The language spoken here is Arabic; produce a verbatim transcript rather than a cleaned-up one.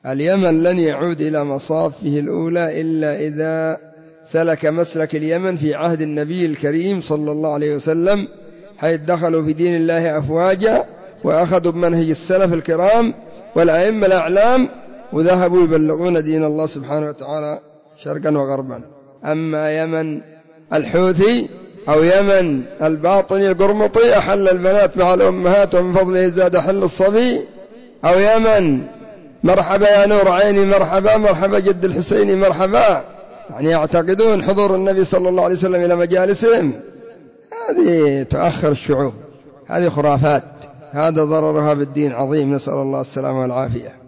اليمن لن يعود إلى مصافه الأولى إلا إذا سلك مسلك اليمن في عهد النبي الكريم صلى الله عليه وسلم، حيث دخلوا في دين الله أفواجا وأخذوا بمنهج السلف الكرام والأئمة الأعلام، وذهبوا يبلغون دين الله سبحانه وتعالى شرقا وغربا. أما يمن الحوثي أو يمن الباطني القرمطي أحل البنات مع الأمهات ومن فضله زاد حل الصبي، أو يمن مرحبا يا نور عيني مرحبا مرحبا جد الحسين مرحبا، يعني يعتقدون حضور النبي صلى الله عليه وسلم إلى مجالسهم، هذه تؤخر الشعوب، هذه خرافات، هذا ضررها بالدين عظيم، نسأل الله السلامة والعافية.